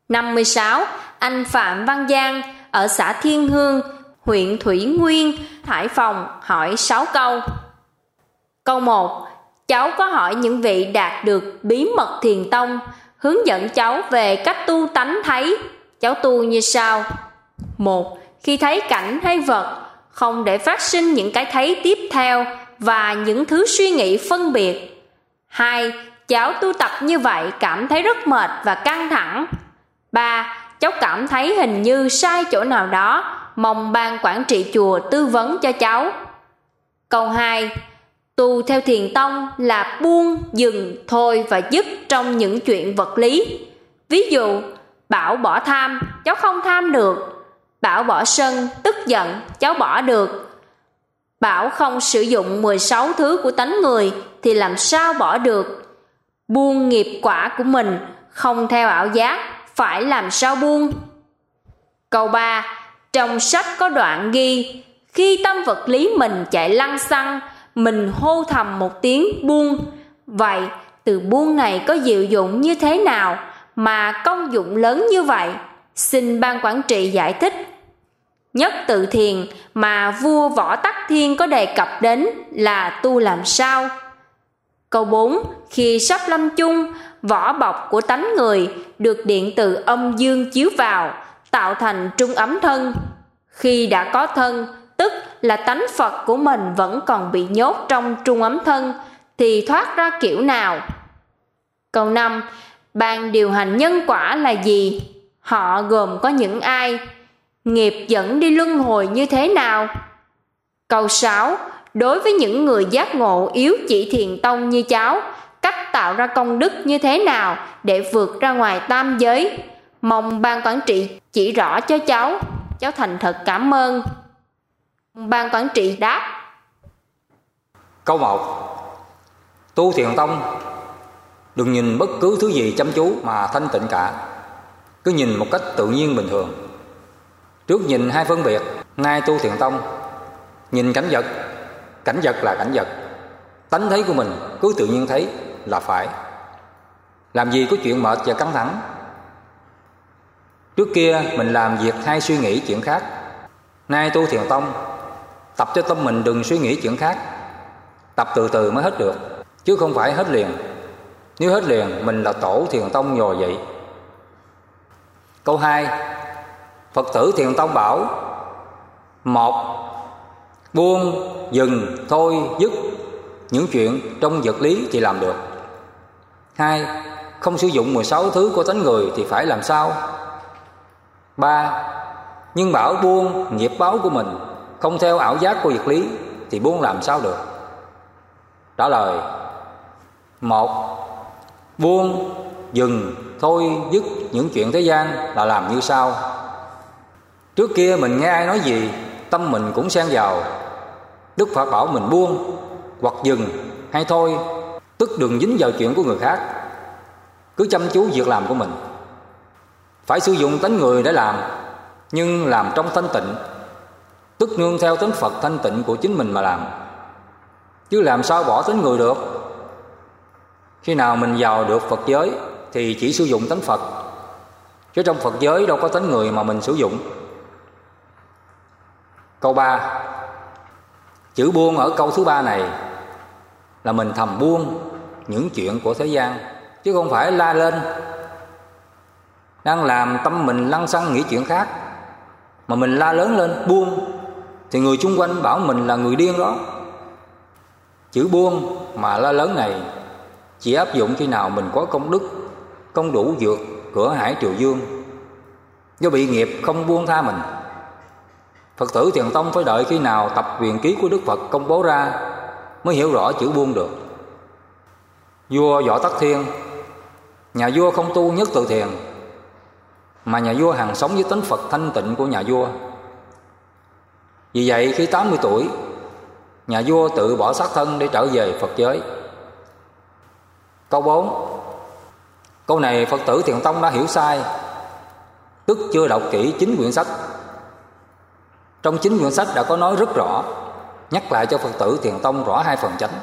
56. Anh Phạm Văn Giang ở xã Thiên Hương, huyện Thủy Nguyên, Hải Phòng hỏi 6 câu. Câu 1. Cháu có hỏi những vị đạt được bí mật thiền tông, hướng dẫn cháu về cách tu tánh thấy. Cháu tu như sau. 1. Khi thấy cảnh hay vật, không để phát sinh những cái thấy tiếp theo và những thứ suy nghĩ phân biệt. 2. Cháu tu tập như vậy cảm thấy rất mệt và căng thẳng. 3. Cháu cảm thấy hình như sai chỗ nào đó, mong ban quản trị chùa tư vấn cho cháu. Câu 2. Tu theo thiền tông là buông, dừng, thôi và dứt trong những chuyện vật lý. Ví dụ, bảo bỏ tham, cháu không tham được. Bảo bỏ sân, tức giận, cháu bỏ được. Bảo không sử dụng 16 thứ của tánh người thì làm sao bỏ được. Buông nghiệp quả của mình, không theo ảo giác, phải làm sao buông. Câu 3. Trong sách có đoạn ghi, khi tâm vật lý mình chạy lăng xăng, mình hô thầm một tiếng buông. Vậy từ buông này có diệu dụng như thế nào mà công dụng lớn như vậy? Xin ban quản trị giải thích. Nhất tự thiền mà vua Võ Tắc Thiên có đề cập đến là tu làm sao? Câu 4. Khi sắp lâm chung, vỏ bọc của tánh người được điện từ âm dương chiếu vào, tạo thành trung ấm thân. Khi đã có thân, tức là tánh Phật của mình vẫn còn bị nhốt trong trung ấm thân, thì thoát ra kiểu nào? Câu 5. Ban điều hành nhân quả là gì? Họ gồm có những ai? Nghiệp dẫn đi luân hồi như thế nào? Câu 6. Đối với những người giác ngộ yếu chỉ thiền tông như cháu, cách tạo ra công đức như thế nào để vượt ra ngoài tam giới? Mong ban quản trị chỉ rõ cho cháu. Cháu thành thật cảm ơn. Ban quản trị đáp. Câu 1. Tu thiền tông, đừng nhìn bất cứ thứ gì chăm chú mà thanh tịnh cả. Cứ nhìn một cách tự nhiên bình thường. Trước nhìn hai phân biệt. Nay tu thiền tông, nhìn cảnh vật là cảnh vật. Tánh thấy của mình cứ tự nhiên thấy là phải. Làm gì có chuyện mệt và căng thẳng. Trước kia mình làm việc hay suy nghĩ chuyện khác. Nay tu thiền tông, tập cho tâm mình đừng suy nghĩ chuyện khác. Tập từ từ mới hết được, chứ không phải hết liền. Nếu hết liền, mình là tổ thiền tông nhồi vậy. Câu 2. Phật tử thiền tông bảo: 1. Buông, dừng, thôi, dứt những chuyện trong vật lý thì làm được. 2. Không sử dụng 16 thứ của tánh người thì phải làm sao? 3. Nhưng bảo buông nghiệp báo của mình, không theo ảo giác của vật lý thì buông làm sao được? Trả lời: 1. Buông, dừng, thôi, dứt những chuyện thế gian là làm như sau. Trước kia mình nghe ai nói gì, tâm mình cũng xen vào. Đức Phật bảo mình buông, hoặc dừng, hay thôi, tức đừng dính vào chuyện của người khác. Cứ chăm chú việc làm của mình. Phải sử dụng tánh người để làm, nhưng làm trong thanh tịnh, tức nương theo tánh Phật thanh tịnh của chính mình mà làm. Chứ làm sao bỏ tánh người được? Khi nào mình vào được Phật giới thì chỉ sử dụng tánh Phật, chứ trong Phật giới đâu có tánh người mà mình sử dụng. Câu 3. Chữ buông ở câu thứ 3 này là mình thầm buông những chuyện của thế gian, chứ không phải la lên. Đang làm tâm mình lăng xăng nghĩ chuyện khác mà mình la lớn lên buông thì người chung quanh bảo mình là người điên đó. Chữ buông mà la lớn này chỉ áp dụng khi nào mình có công đức, công đủ vượt cửa hải triều dương, do bị nghiệp không buông tha mình. Phật tử thiền tông phải đợi khi nào tập huyền ký của Đức Phật công bố ra mới hiểu rõ chữ buông được. Vua Võ Tắc Thiên, nhà vua không tu nhất tự thiền, mà nhà vua hằng sống với tánh Phật thanh tịnh của nhà vua. Vì vậy khi 80 tuổi, nhà vua tự bỏ xác thân để trở về Phật giới. Câu 4. Câu này Phật tử thiền tông đã hiểu sai, tức chưa đọc kỹ 9 quyển sách. Trong 9 quyển sách đã có nói rất rõ, nhắc lại cho Phật tử thiền tông rõ 2 phần chánh.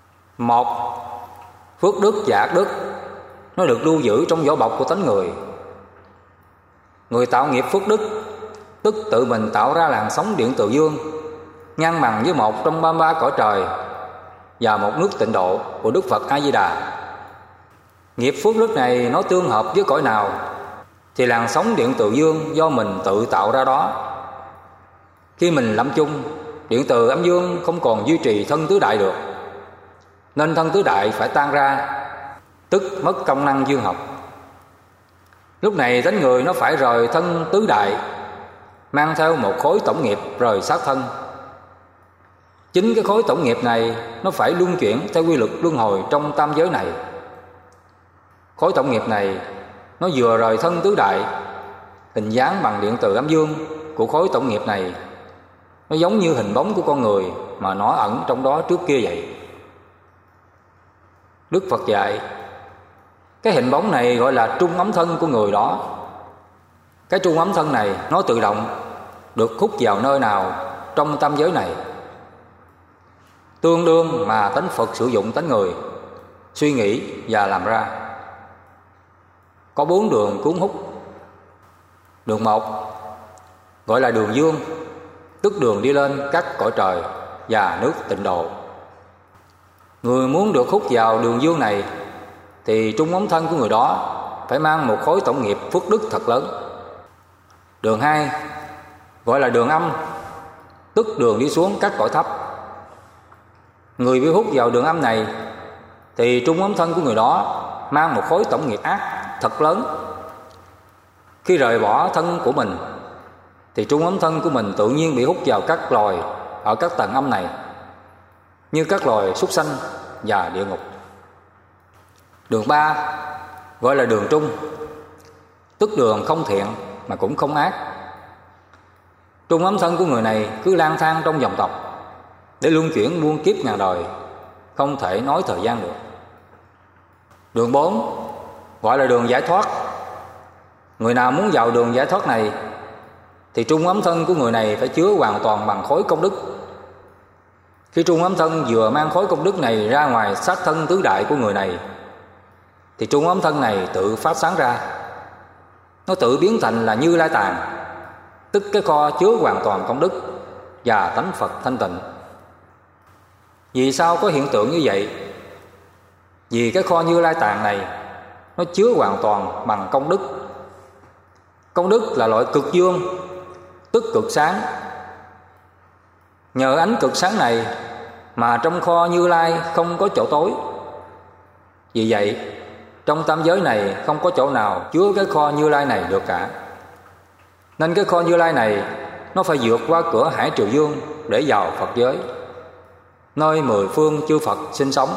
1. Phước đức và ác đức nó được lưu giữ trong vỏ bọc của tánh người, Người tạo nghiệp phước đức, tức tự mình tạo ra làn sóng điện từ dương, ngang bằng với một trong 33 cõi trời và một nước tịnh độ của Đức Phật A Di Đà. Nghiệp phước đức này nó tương hợp với cõi nào thì làn sóng điện từ dương do mình tự tạo ra đó. Khi mình lâm chung, điện từ âm dương không còn duy trì thân tứ đại được, nên thân tứ đại phải tan ra, tức mất công năng dương học. Lúc này tánh người nó phải rời thân tứ đại, mang theo một khối tổng nghiệp rời xác thân. Chính cái khối tổng nghiệp này nó phải luân chuyển theo quy luật luân hồi trong tam giới này. Khối tổng nghiệp này nó vừa rời thân tứ đại, hình dáng bằng điện từ âm dương của khối tổng nghiệp này nó giống như hình bóng của con người mà nó ẩn trong đó trước kia vậy. Đức Phật dạy cái hình bóng này gọi là trung ấm thân của người đó. Cái trung ấm thân này nó tự động được hút vào nơi nào trong tam giới này, tương đương mà tánh Phật sử dụng tánh người suy nghĩ và làm ra. Có 4 đường cuốn hút. Đường 1 gọi là đường dương, tức đường đi lên các cõi trời và nước tịnh độ. Người muốn được hút vào đường dương này thì trung ấm thân của người đó phải mang một khối tổng nghiệp phước đức thật lớn. Đường 2 gọi là đường âm, tức đường đi xuống các cõi thấp. Người bị hút vào đường âm này thì trung ấm thân của người đó mang một khối tổng nghiệp ác thật lớn. Khi rời bỏ thân của mình thì trung ấm thân của mình tự nhiên bị hút vào các loài ở các tầng âm này, như các loài súc sanh và địa ngục. Đường 3 gọi là đường trung, tức đường không thiện mà cũng không ác. Trung ấm thân của người này cứ lang thang trong dòng tộc để luân chuyển muôn kiếp ngàn đời, không thể nói thời gian được. Đường 4 gọi là đường giải thoát. Người nào muốn vào đường giải thoát này thì trung ấm thân của người này phải chứa hoàn toàn bằng khối công đức. Khi trung ấm thân vừa mang khối công đức này ra ngoài xác thân tứ đại của người này thì trung ấm thân này tự phát sáng ra. Nó tự biến thành là Như Lai Tạng, tức cái kho chứa hoàn toàn công đức và tánh Phật thanh tịnh. Vì sao có hiện tượng như vậy? Vì cái kho Như Lai Tạng này nó chứa hoàn toàn bằng công đức. Công đức là loại cực dương, tức cực sáng. Nhờ ánh cực sáng này mà trong kho Như Lai không có chỗ tối. Vì vậy trong tam giới này không có chỗ nào chứa cái kho Như Lai này được cả. Nên cái kho Như Lai này nó phải vượt qua cửa Hải Triều Dương để vào Phật giới, nơi 10 phương chư Phật sinh sống.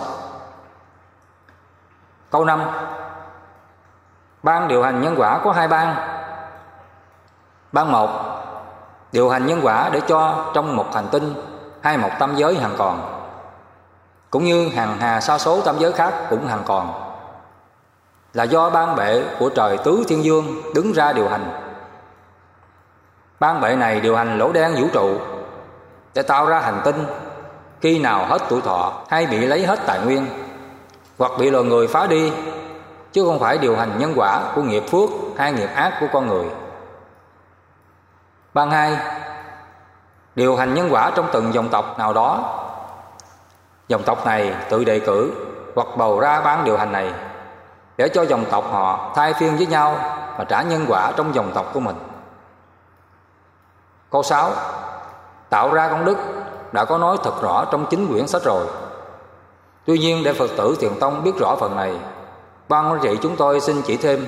Câu 5. Ban điều hành nhân quả có 2 ban. Ban 1 điều hành nhân quả để cho trong một hành tinh hay một tam giới hằng còn, cũng như hàng hà sa số tam giới khác cũng hằng còn, là do ban bệ của trời tứ thiên dương đứng ra điều hành. Ban bệ này điều hành lỗ đen vũ trụ để tạo ra hành tinh khi nào hết tuổi thọ hay bị lấy hết tài nguyên, hoặc bị loài người phá đi, chứ không phải điều hành nhân quả của nghiệp phước hay nghiệp ác của con người. Ban 2 điều hành nhân quả trong từng dòng tộc nào đó. Dòng tộc này tự đề cử hoặc bầu ra ban điều hành này để cho dòng tộc họ thay phiên với nhau và trả nhân quả trong dòng tộc của mình. Câu 6 tạo ra công đức đã có nói thật rõ trong 9 quyển sách rồi. Tuy nhiên để Phật tử Thiền Tông biết rõ phần này, ban quản trị chúng tôi xin chỉ thêm.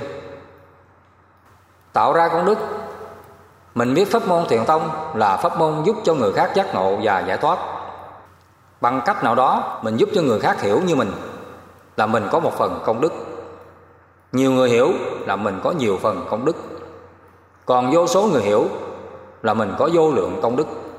Tạo ra công đức, mình biết pháp môn Thiền Tông là pháp môn giúp cho người khác giác ngộ và giải thoát. Bằng cách nào đó mình giúp cho người khác hiểu như mình là mình có một phần công đức. Nhiều người hiểu là mình có nhiều phần công đức. Còn vô số người hiểu là mình có vô lượng công đức.